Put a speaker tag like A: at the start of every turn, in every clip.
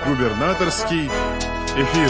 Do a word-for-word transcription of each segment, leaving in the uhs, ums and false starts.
A: Губернаторский эфир.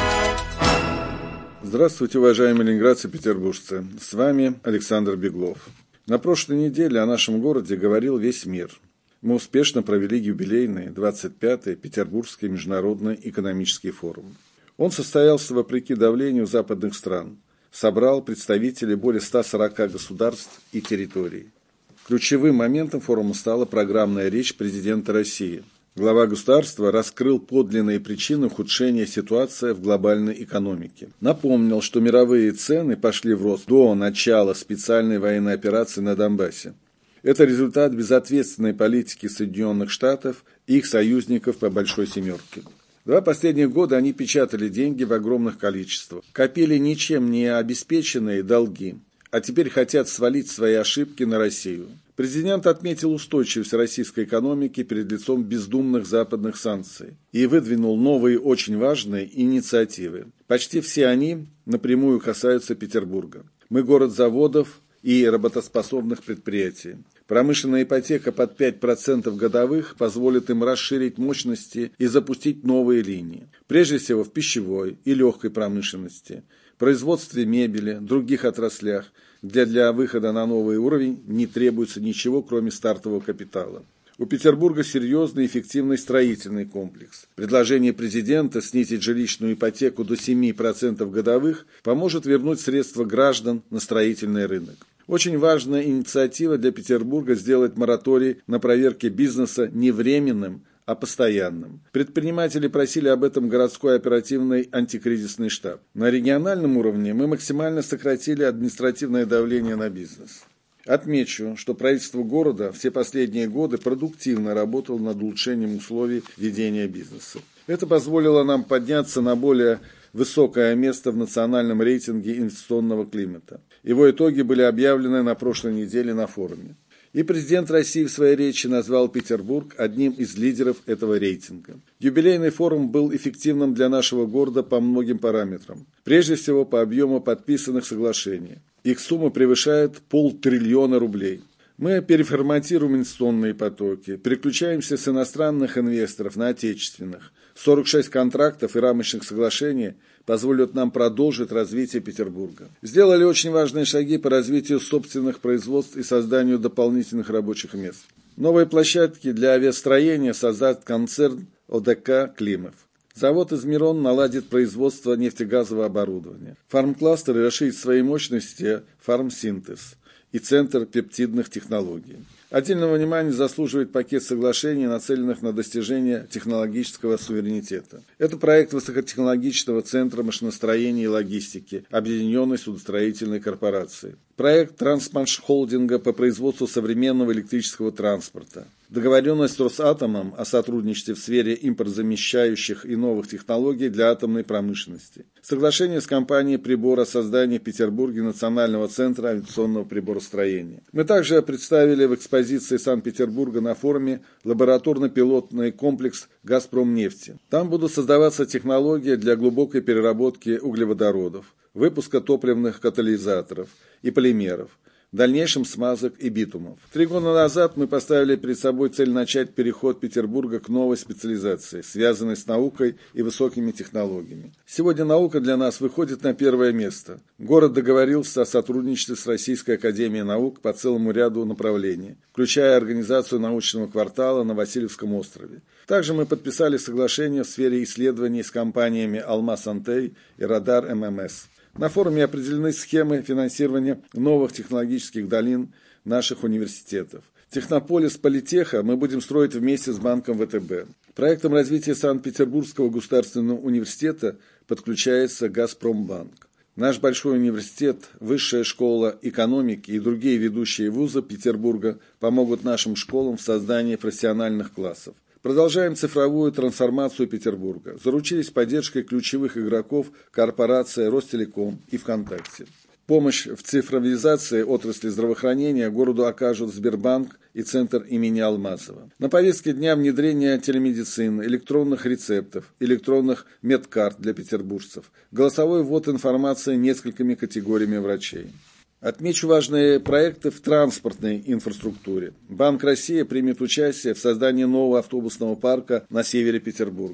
B: Здравствуйте, уважаемые ленинградцы и петербуржцы. С вами Александр Беглов. На прошлой неделе о нашем городе говорил весь мир. Мы успешно провели юбилейный двадцать пятый Петербургский международный экономический форум. Он состоялся вопреки давлению западных стран. Собрал представителей более ста сорока государств и территорий. Ключевым моментом форума стала программная речь президента России. Глава государства раскрыл подлинные причины ухудшения ситуации в глобальной экономике. Напомнил, что мировые цены пошли в рост до начала специальной военной операции на Донбассе. Это результат безответственной политики Соединенных Штатов и их союзников по Большой Семерке. Два последних года они печатали деньги в огромных количествах, копили ничем не обеспеченные долги, а теперь хотят свалить свои ошибки на Россию. Президент отметил устойчивость российской экономики перед лицом бездумных западных санкций и выдвинул новые очень важные инициативы. Почти все они напрямую касаются Петербурга. Мы город заводов и работоспособных предприятий. Промышленная ипотека под пять процентов годовых позволит им расширить мощности и запустить новые линии. Прежде всего в пищевой и легкой промышленности, производстве мебели, других отраслях, где для выхода на новый уровень не требуется ничего, кроме стартового капитала. У Петербурга серьезный и эффективный строительный комплекс. Предложение президента снизить жилищную ипотеку до семи процентов годовых поможет вернуть средства граждан на строительный рынок. Очень важная инициатива для Петербурга сделать мораторий на проверки бизнеса не временным, а постоянным. Предприниматели просили об этом городской оперативный антикризисный штаб. На региональном уровне мы максимально сократили административное давление на бизнес. Отмечу, что правительство города все последние годы продуктивно работало над улучшением условий ведения бизнеса. Это позволило нам подняться на более высокое место в национальном рейтинге инвестиционного климата. Его итоги были объявлены на прошлой неделе на форуме. И президент России в своей речи назвал Петербург одним из лидеров этого рейтинга. Юбилейный форум был эффективным для нашего города по многим параметрам. Прежде всего по объему подписанных соглашений. Их сумма превышает полтриллиона рублей. Мы переформатируем инвестиционные потоки, переключаемся с иностранных инвесторов на отечественных. сорок шесть контрактов и рамочных соглашений позволят нам продолжить развитие Петербурга. Сделали очень важные шаги по развитию собственных производств и созданию дополнительных рабочих мест. Новые площадки для авиастроения создаст концерн О Дэ Ка «Климов». Завод «Измирон» наладит производство нефтегазового оборудования. Фармкластер расширит свои мощности «Фармсинтез» и Центр пептидных технологий. Отдельного внимания заслуживает пакет соглашений, нацеленных на достижение технологического суверенитета. Это проект высокотехнологичного центра машиностроения и логистики, объединенной судостроительной корпорации. Проект Трансмашхолдинга по производству современного электрического транспорта. Договоренность с Росатомом о сотрудничестве в сфере импортозамещающих и новых технологий для атомной промышленности. Соглашение с компанией «Прибор» о создании в Петербурге Национального центра авиационного приборостроения. Мы также представили в экспозиции Санкт-Петербурга на форуме лабораторно-пилотный комплекс «Газпромнефти». Там будут создаваться технологии для глубокой переработки углеводородов, выпуска топливных катализаторов и полимеров, в дальнейшем смазок и битумов. Три года назад мы поставили перед собой цель начать переход Петербурга к новой специализации, связанной с наукой и высокими технологиями. Сегодня наука для нас выходит на первое место. Город договорился о сотрудничестве с Российской академией наук по целому ряду направлений, включая организацию научного квартала на Васильевском острове. Также мы подписали соглашение в сфере исследований с компаниями «Алмаз Антей» и «Радар Эм Эм Эс». На форуме определены схемы финансирования новых технологических долин наших университетов. Технополис Политеха мы будем строить вместе с банком Вэ Тэ Бэ. Проектом развития Санкт-Петербургского государственного университета подключается Газпромбанк. Наш большой университет, Высшая школа экономики и другие ведущие вузы Петербурга помогут нашим школам в создании профессиональных классов. Продолжаем цифровую трансформацию Петербурга. Заручились поддержкой ключевых игроков корпорации Ростелеком и ВКонтакте. Помощь в цифровизации отрасли здравоохранения городу окажут Сбербанк и Центр имени Алмазова. На повестке дня внедрение телемедицины, электронных рецептов, электронных медкарт для петербуржцев, голосовой ввод информации несколькими категориями врачей. Отмечу важные проекты в транспортной инфраструктуре. Банк России примет участие в создании нового автобусного парка на севере Петербурга.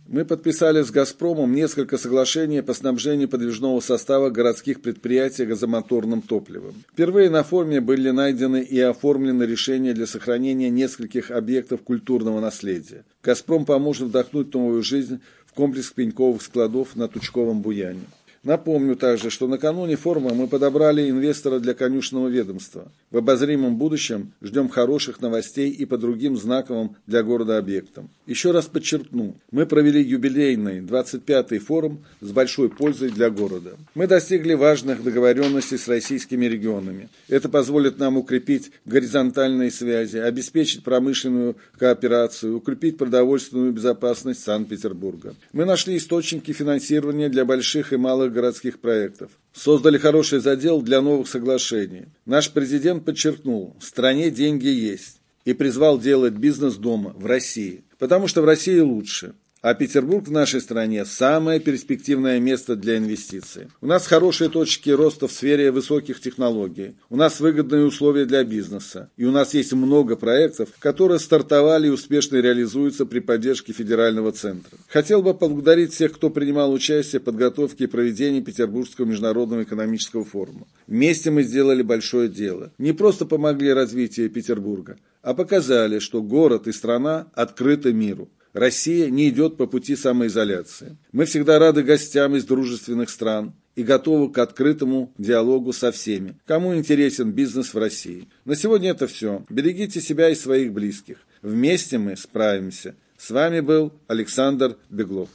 B: Мы подписали с «Газпромом» несколько соглашений по снабжению подвижного состава городских предприятий газомоторным топливом. Впервые на форуме были найдены и оформлены решения для сохранения нескольких объектов культурного наследия. «Газпром» поможет вдохнуть новую жизнь в комплекс пеньковых складов на Тучковом Буяне. Напомню также, что накануне форума мы подобрали инвестора для конюшенного ведомства. В обозримом будущем ждем хороших новостей и по другим знаковым для города объектам. Еще раз подчеркну, мы провели юбилейный двадцать пятый форум с большой пользой для города. Мы достигли важных договоренностей с российскими регионами. Это позволит нам укрепить горизонтальные связи, обеспечить промышленную кооперацию, укрепить продовольственную безопасность Санкт-Петербурга. Мы нашли источники финансирования для больших и малых городских проектов. Создали хороший задел для новых соглашений. Наш президент подчеркнул, в стране деньги есть, и призвал делать бизнес дома, в России. Потому что в России лучше. А Петербург в нашей стране – самое перспективное место для инвестиций. У нас хорошие точки роста в сфере высоких технологий. У нас выгодные условия для бизнеса. И у нас есть много проектов, которые стартовали и успешно реализуются при поддержке федерального центра. Хотел бы поблагодарить всех, кто принимал участие в подготовке и проведении Петербургского международного экономического форума. Вместе мы сделали большое дело. Не просто помогли развитию Петербурга, а показали, что город и страна открыты миру. Россия не идет по пути самоизоляции. Мы всегда рады гостям из дружественных стран и готовы к открытому диалогу со всеми, кому интересен бизнес в России. На сегодня это все. Берегите себя и своих близких. Вместе мы справимся. С вами был Александр Беглов.